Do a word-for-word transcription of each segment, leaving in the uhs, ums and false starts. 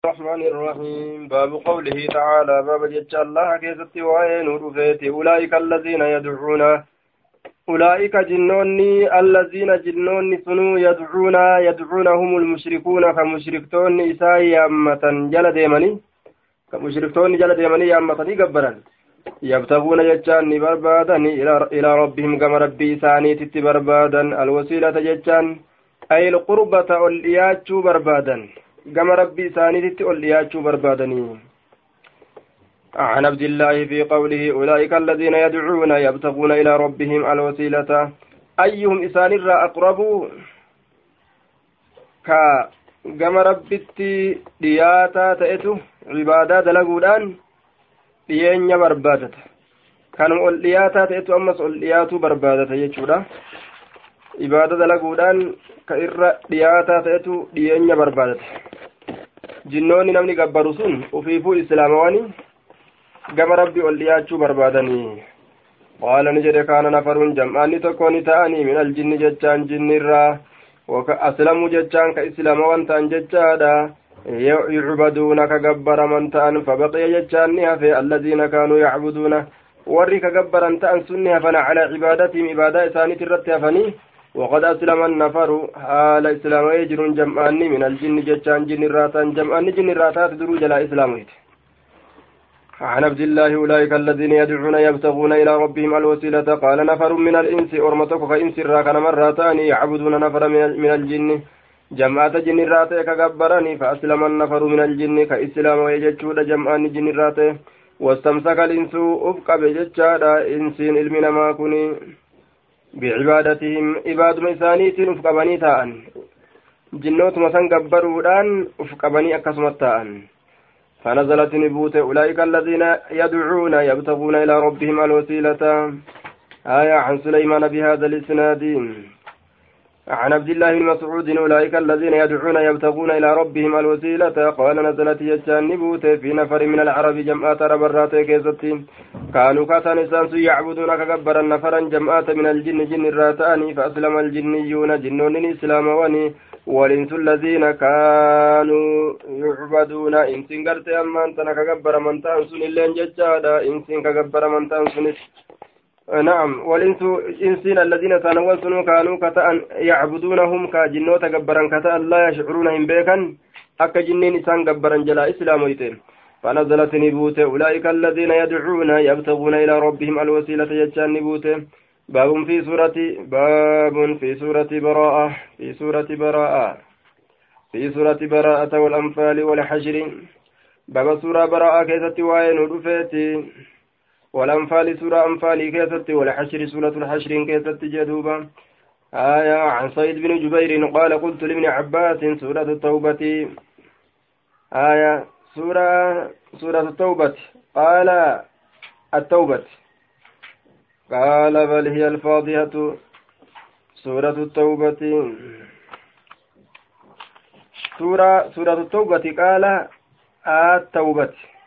الرحمن الرحيم باب قوله تعالى باب جج الله كيست وين رفيت أولئك الذين يدعون أولئك جنوني الذين جنوني سنو يدعون يدعونهم المشركون كمشركتون إساء أمة جل ديمني كمشركتون جل ديمني أمة قبرا يبتغون ججان بربادا إلى ربهم كما ربي ثاني تتبربادا الوسيلة ججان أي القربة والإياج بربادا كما ربي ثاني تولياتشو بربادني عن عبد الله في قوله أولئك الذين يدعون يبتغون إلى ربهم الوسيلة أيهم إسان الرا أقرب كا كما ربي دياتا تأتو عبادة دلقودان ديين بربادة كانوا أولياتا تأتو أمس أولياتو بربادة يجودا عبادة دلقودان كإرى دياتا تأتو ديين بربادة jinnoonni namni gabbaru sun ufiifuu islaamawani gama rabbi ol dhiyaachuu barbaadanii qaala ni jedhe kaana nafaruun jam'aanni tokko ni ta'anii min aljinni jechaan jinnirraa waka aslamuu jechaan ka islaamawan ta'an jechaadha yucbaduuna ka gabbaraman ta'an fabaqiya jechaan ni hafe alladiina kaanuu yacbuduuna warri ka gabbaran ta'an sun ni hafana calaa cibaadatihim ibaadaa isaaniiti irratti hafanii وقد أسلم النفر حال إسلام يجر جمعاني من الجن جتان جن الراتان جمعاني جن الراتات دروج لا إسلاميت عن عبد الله أولئك الذين يدعون يبتغون إلى ربهم الوسيلة قال نفر من الإنس أرمتك فإنس الراكن مرتان يعبدون نفر من الجن جمعات جن الراتي كقبراني فأسلم النفر من الجن كإسلام ويجتشود جمعاني جن الراتي واستمسك الإنس أبقى بجتشاد إنسين إلمنا ما كني بعبادتهم عباد مسانيت افقبني تاءن جنوت مسن غبرودان افقبني اكسمت تاءن فنزلت نبوت اولئك الذين يدعون يبتغون الى ربهم الوسيله آية عن سليمان بهذا الاسناد عن عبد الله بن مسعود أولئك الذين يدعون يبتغون إلى ربهم الوسيلة قال نزلت يجان نبوت في نفر من العرب جمعات ربرات كيستين كانوا كاتان إسانس يعبدون كقبرا نفرا جمعات من الجن جن الراتان فأسلم الجنيون جنون إسلام وني والإنس الذين كانوا يعبدون إنسين قرت أمان تنا كقبر من تانسون اللين ججادا إنسين كقبر من تانسون نعم والإنس إنسين الذين تنوسنوا كانوا كتأن يعبدونهم كجنو تكبرا كتأن لا يشعرونهم بيكا أكا جنين إسان كبرا جلا إسلام ويتين فنزلت نبوت أولئك الذين يدعون يبتغون إلى ربهم الوسيلة يجان نبوت باب في سورة باب في سورة براءة في سورة براءة في سورة براءة والأنفال والحشر باب سورة براءة كيست وين ودفتي والأنفال سورة أنفال كيست والحشر سورة الحشر كيست جدوبا آية عن سيد بن جبير قال قلت لابن عباس سورة التوبة آية سورة سورة التوبة قال التوبة قال بل هي الفاضحة سورة التوبة سورة سورة التوبة قال التوبة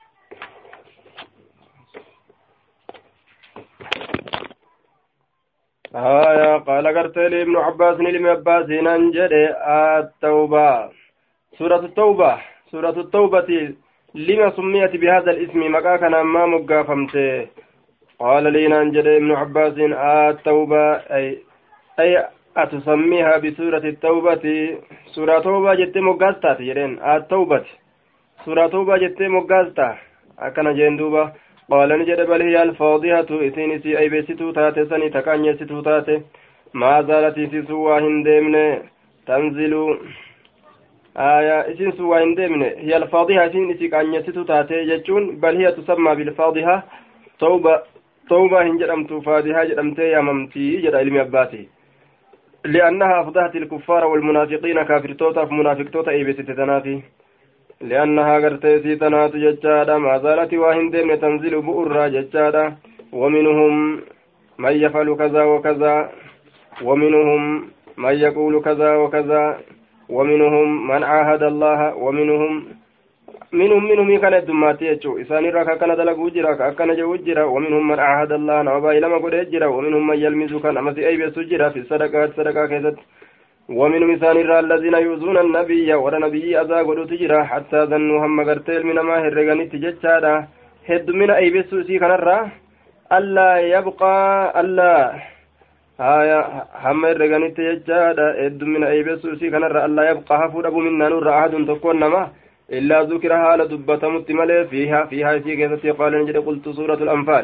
آية قال قرت لي ابن عباس لابن عباس ننجد التوبة سورة التوبة سورة التوبة لما سميت بهذا الاسم مكاكا ما مقافمت قال لي ننجد ابن عباس التوبة أي أي أتسميها بسورة التوبة سورة توبة جت مقاستا تجرين التوبة سورة توبة جت مقاستا أكنا جندوبة قال نجد بل هي الفاضحة إثنسي أي بيستو تاتي سني تكاني ستو تاتي ما زالت سوى هندمن تنزل آية إسن سوى هندمن هي الفاضحة إثنسي كاني ستو تاتي يجون بل هي تسمى بالفاضحة توبة توبة هنجرمت فاضحة جرمتي يا ممتي جد علم أباتي لأنها أفضحت الكفار والمنافقين كافر توتا منافق توتا أي بيستو تنافي لأنها قرتي تنات ججادا ما زالت واهندين تنزل بؤرا ججادا ومنهم من يفعل كذا وكذا ومنهم من يقول كذا وكذا ومنهم من عاهد الله ومنهم منهم منهم كان الدماتي يجو إساني راكا كان دلقو جرا كأكنا جو جرا ومنهم من عاهد الله نعبا إلما قد جرا ومنهم من يلمز كان أمسي أي بيسو جرا في الصدقات صدقا كيست ومن مثال الذين يؤذون النبي ولا نبي أذى قلوا تجرى حتى ظنوا هم قرتيل من ما هرقني تججادا هد من أي بسوسي كنرى ألا يبقى ألا هايا هم هرقني تججادا هد من أي بسوسي كنرى ألا يبقى هفور أبو منا نور أحد تكون نما إلا ذكر حال دبة متملة فيها فيها في كيفتي قال نجد قلت سورة الأنفال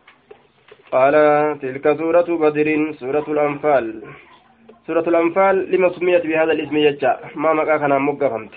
قال تلك سورة بدر سورة الأنفال سورة الأنفال لما سميت بهذا الاسم يجا ما مكا كان مقفمت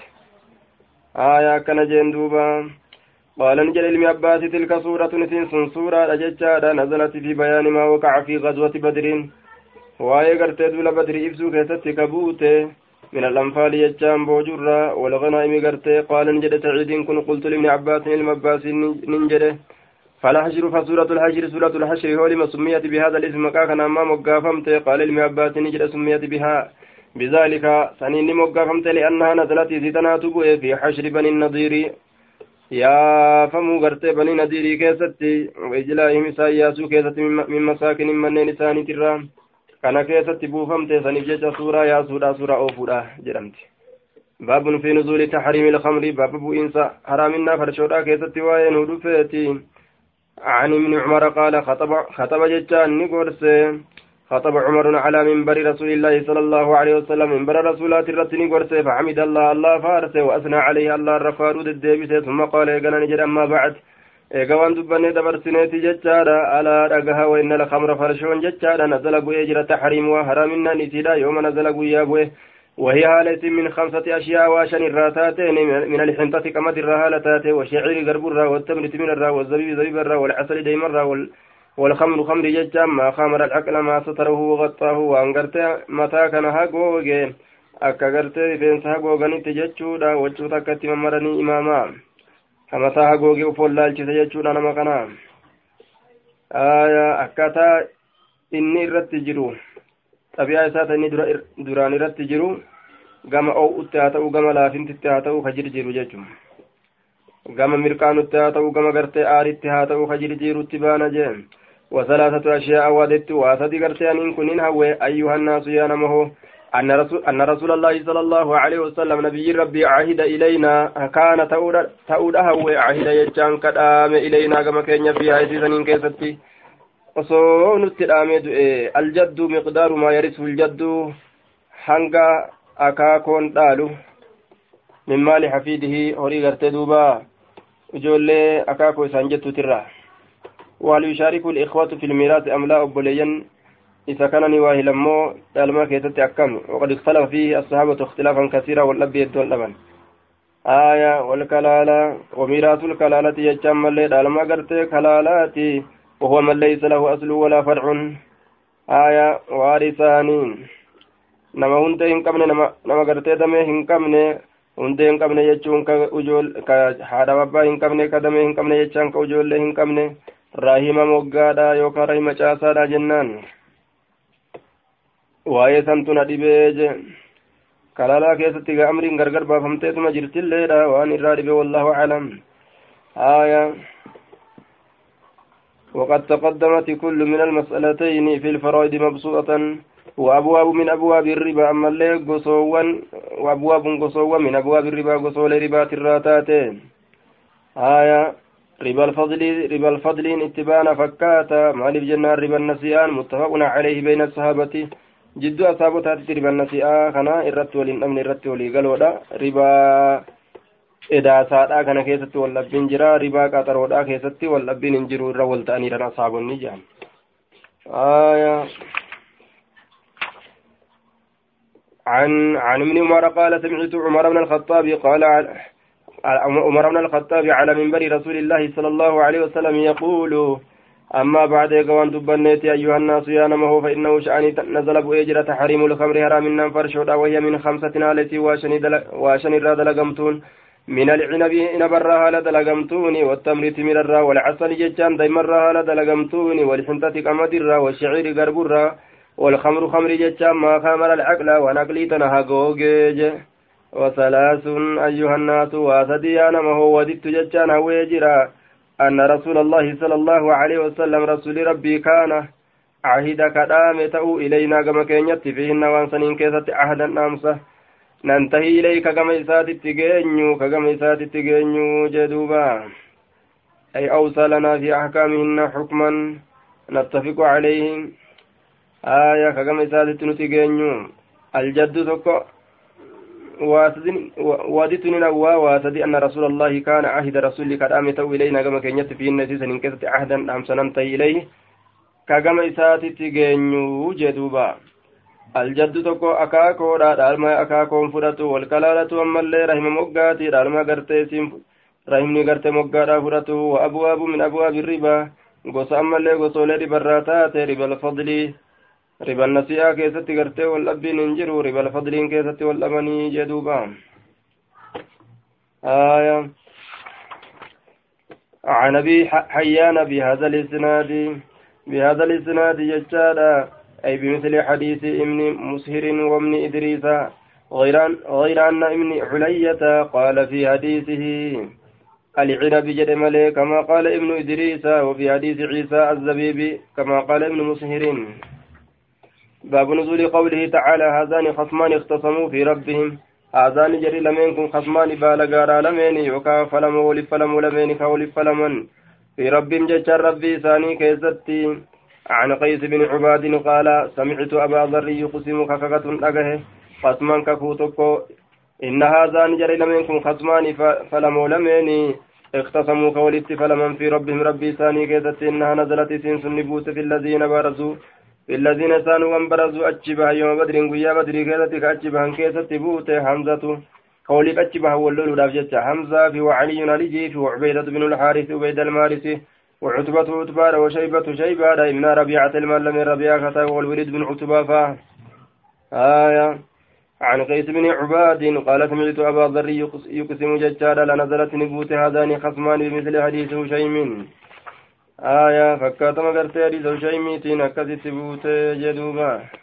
آية كان جندوبا قال نجل علم عباس تلك سورة نسين سورة أججا نزلت في بيان ما وقع في غزوة بدر وآية قرت دول بدر إفسو كيست كبوت من الأنفال يجان بوجرة والغنائم قرت قال نجل سعيد كن قلت لابن عباس علم عباس ننجله فالحشر فسورة الحشر سورة الحشر هو لما سميت بهذا الاسم كان ما مقافمت قال علم عباس نجل سميت بها بذلك سنين مقافمت لأنها نزلت زيتنا تبوء في حشر بني النضير يا فمو غرت بني نضير كيستي وإجلائهم ساياسو كيست من مساكن من نسان ترى كان كيست بوفمت سنجج سورة يا سورة سورة أوفورة جرمت باب في نزول تحريم الخمر باب بو إنسا حرامنا فرشورا كيست وين هدوفيتي عن ابن عمر قال خطب خطب جتان نقرس خطب عمر على منبر رسول الله صلى الله عليه وسلم منبر رسولات الرت نقرس فحمد الله الله فارس وأثنى عليه الله الرفارود الدبيس ثم قال يقنا نجد أما بعد إيقوان دبني دبر سنتي جتارا على رقها وإن الخمر فرشون جتارا نزل بو يجر تحريم وحرامنا نسيدا يوم نزل بو يابوه وهي هالة من خمسة أشياء واشن الراتاتين من الحنطة كمد الرهالتات وشعير قرب الرا والتمر تمر الرا والزبيب زبيب الرا والعسل ديم الرا والخمر خمر ججام ما خامر العقل ما ستره وغطاه وانقرت متى كان هاقوغين أكا قرت فينس هاقوغني تججودا وجوتا كتم مرني إماما متى هاقوغي وفولال تججودا نمكنا آية أكاتا إني رتجرو طبيعة ساتا inni duraan irratti jiru gama oo'utti haa ta'u gama laafintitti haa ta'u ka jirjiru jechuun gama mirqaanutti haa ta'u gama gartee aaritti haa ta'u ka jirjirutti baana jeen wasalaasatu ashyaa awwaadettu waa sadi gartee aniin kunin hawwe ayyuhannaasu yaa namaho أن رسول الله صلى الله عليه وسلم نبي ربي عهد إلينا كان تؤده وعهد يجان كدام إلينا كما كان فيها سنين كيستي osoo nutti dhaamee du'e aljaddu miqdaaru maa yarisu aljaddu hanga akaakoon dhaalu min maali hafiidihi horii gartee duuba ijoollee akaakoo isaan jettuutirra wal yushaariku alikhwatu fi lmiiraasi amlaa obboleeyyan isa kanani waa hilammoo dhaalmaa keessatti akkam waqad ikhtalafa fiihi assahaabatu ikhtilaafan kasiira wal dhabbii hedduun dhaban aaya wal kalaala wamiiraasul kalaalati jechaan mallee dhaalmaa gartee kalaalaati وهو من ليس له أصل ولا فرع آية وارثاني نما هنت إن كمن نما نما قرتي دمه إن كمن هنت إن كمن يجون كأجول كهذا بابا إن كمن كدمه إن كمن يجان كأجول إن كمن راهما مقادا يوكا راهما جاسا جنان وآية سنتنا دبيج كلالا كيستيغا أمرين غرغر بافمتي ثم جرت الليلة وأن الرادب والله أعلم آية وقد تقدمت كل من المسألتين في الفرائض مبسوطة وأبواب من أبواب الربا أما اللي قصوا وأبواب قصوا من أبواب الربا قصوا لربا الراتات آية ربا الفضل ربا الفضل اتبان فكاتا مالف جنة ربا النسيان متفق عليه بين الصحابة جد أصابتها ربا النسيان خنا الرت والأمن الرت وليقلوا ربا edaasaadhaa kana keessatti wallabbiin jira ribaa qaxaroodhaa keessatti wallabbiin hin jiru irra wal ta'aniidhan asaabonni jedhan عن عن ابن عمر قال سمعت عمر بن الخطاب قال عمر بن الخطاب على منبر رسول الله صلى الله عليه وسلم يقول أما بعد قوان دبنيت أيها الناس يا نمه فإنه شأني نزل بأجر تحريم الخمر حرام من فرشودا وهي من خمسة التي واشن الراد لقمتون من العنب إنب الرهالة دلقمتوني والتمر تمر الرا والعسل ججان ديم الرهالة دلقمتوني والحنطة قمد الرا والشعير قرب الرا والخمر خمر ججان ما خامر العقل ونقلي تنها قوجج وثلاث أيها الناس واسديان ما هو وددت ججان ويجرا أن رسول الله صلى الله عليه وسلم رسول ربي كان عهد كدام تأو إلينا كما كينيت فيهن وانسنين كيست عهدا نامسة ننتهي إليك كما إسات التقينيو كما إسات التقينيو جدوبا أي أوصى لنا في أحكامهن حكما نتفق عليه آية كما إسات التقينيو الجد تقو وادتني نوا واسدي أن رسول الله كان عهد رسولك قد تو إلينا كما كينيت فيهن سنين كيست عهدا نامسة ننتهي إليه كما إسات التقينيو جدوبا الجد تكو أكاكو دالما أكاكو فراتو والكلالة أما اللي رحم مقاتي دالما قرتي سيم رحمني قرتي مقاتا فراتو وأبواب من أبواب الربا قص أما اللي قصو لدي براتات ربا الفضل ربا النسيئة كيستي قرتي والأبي ننجرو ربا الفضل كيستي والأمني جدوبا آية عن أبي حيان بهذا الإسناد بهذا الإسناد يجادا أي بمثل حديث ابن مسهر وابن إدريس غير أن, غير أن ابن حلية قال في حديثه العنب جدمله كما قال ابن إدريس وفي حديث عيسى الزبيبي كما قال ابن مسهر باب نزول قوله تعالى هذان خصمان اختصموا في ربهم هذان جري لمنكم خصمان بالغارا لمن يوكا فلم ولف فلم لمن كولف فلمن في ربهم ججر ربي ثاني كيستي عن قيس بن عباد قال سمعت أبا ذر يقسم كككة أجه خصمان ككوتكو إن هذان جري منكم خصمان فلم لمن اختصموا كولت فلمن في ربهم ربي ثاني كيست إنها نزلت سنس النبوت في الذين برزوا في الذين سانوا وانبرزوا أجبها يوم بدر قيا بدر كيست كأجبها كيست بوت حمزة كولت أجبها واللول رافجت حمزة في وعلي علي في وعبيدة بن الحارث وبيد المارث وعتبة عتبة وشيبة شيبة ابن ربيعة المال من ربيعة والوليد بن عتبة آية عن قيس بن عباد قال سمعت أبا ذر يقسم ججالا لنزلت نبوت هذان خصمان بمثل حديث هشيم آية فكاتم قرت حديث هشيم تين أكثت بوت جدوبا